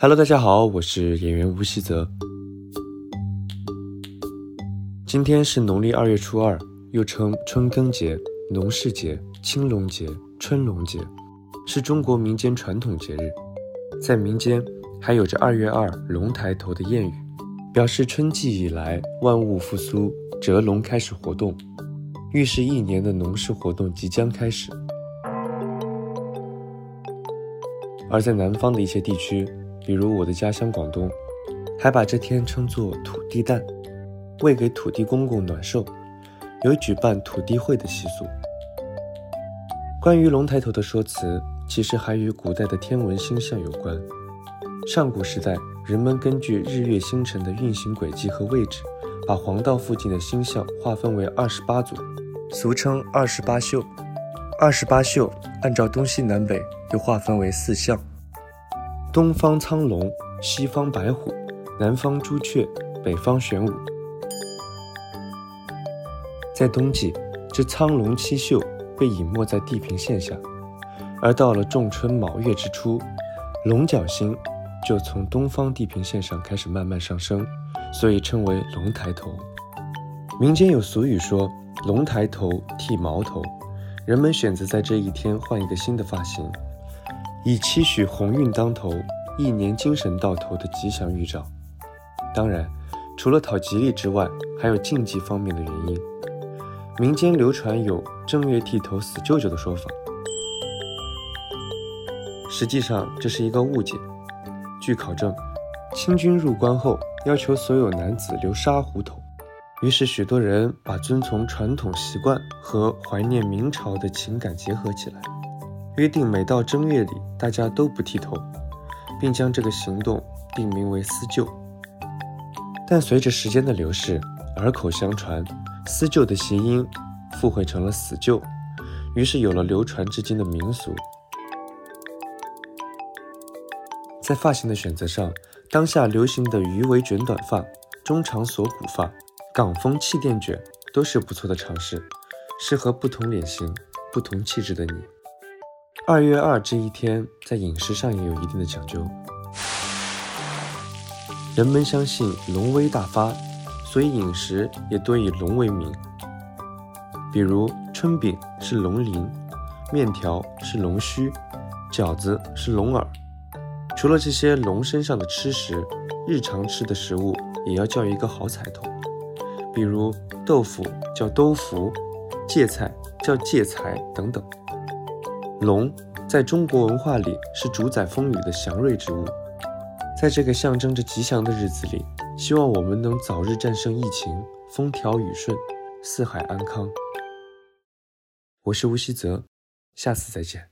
Hello， 大家好，我是演员吴希泽。今天是农历2月初2，又称春耕节、农事节、青龙节、春龙节，是中国民间传统节日。在民间还有着2月2龙抬头的谚语，表示春季以来万物复苏，折龙开始活动，预示一年的农事活动即将开始。而在南方的一些地区，比如我的家乡广东，还把这天称作土地诞，为给土地公公暖寿，有举办土地会的习俗。关于龙抬头的说辞，其实还与古代的天文星象有关。上古时代，人们根据日月星辰的运行轨迹和位置，把黄道附近的星象划分为28组，俗称28宿。28宿按照东西南北又划分为4象：东方苍龙，西方白虎，南方朱雀，北方玄武。在冬季，这苍龙7宿被隐没在地平线下，而到了仲春卯月之初，龙角星就从东方地平线上开始慢慢上升，所以称为龙抬头。民间有俗语说龙抬头剃毛头，人们选择在这一天换一个新的发型，以期许鸿运当头，一年精神到头的吉祥预兆。当然，除了讨吉利之外，还有竞技方面的原因。民间流传有正月剃头死舅舅的说法，实际上这是一个误解。据考证，清军入关后要求所有男子留沙湖头，于是许多人把遵从传统习惯和怀念明朝的情感结合起来，约定每到正月里大家都不剃头，并将这个行动定名为思旧。但随着时间的流逝，耳口相传，思旧的谐音附会成了死旧，于是有了流传至今的民俗。在发型的选择上，当下流行的鱼尾卷短发、中长锁骨发、港风气垫卷都是不错的尝试，适合不同脸型、不同气质的你。2月2这一天，在饮食上也有一定的讲究。人们相信龙威大发，所以饮食也多以龙为名。比如春饼是龙鳞，面条是龙须，饺子是龙耳。除了这些龙身上的吃食，日常吃的食物也要叫一个好彩头，比如豆腐叫兜福，芥菜叫芥财等等。龙在中国文化里是主宰风雨的祥瑞之物，在这个象征着吉祥的日子里，希望我们能早日战胜疫情，风调雨顺，四海安康。我是吴希泽，下次再见。